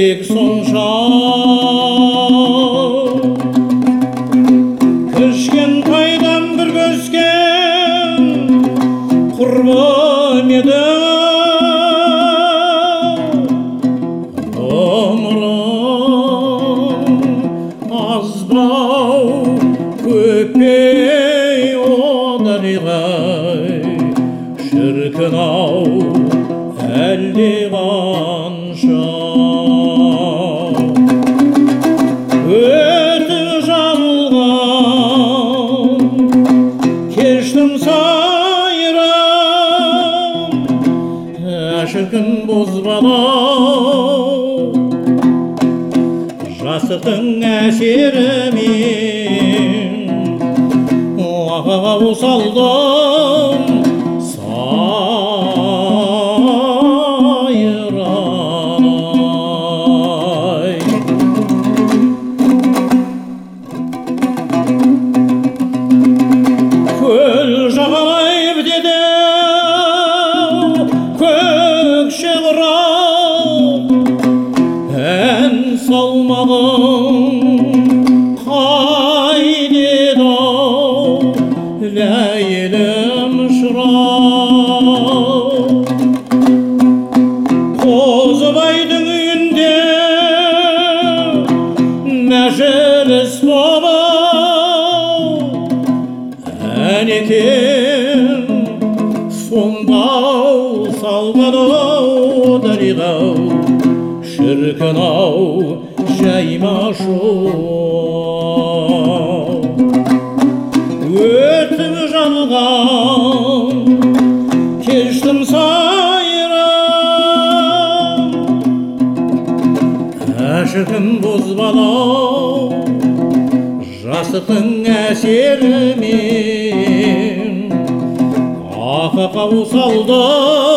тек сонша кішкентайдан бір көскен құрбым еді ғұмырым аздау көппей одариғай шіркін-ау әлде қанша өтіп жалған кештім сайрам шіркін бозбала жастықтың әсерімен ағау салдым сайрай. Көл жағалай бітеді көкше құрап ән салмағым қайдеді-ау ләйлім шырап қозыбайдың үйінде мәжіліс болып ән екен сомдау салған-ау дариға-ау шіркін-ау жаймашу өтіп жалған кештім сайрам шіркін бозбала-ау жастықтың әсерімен аққау салды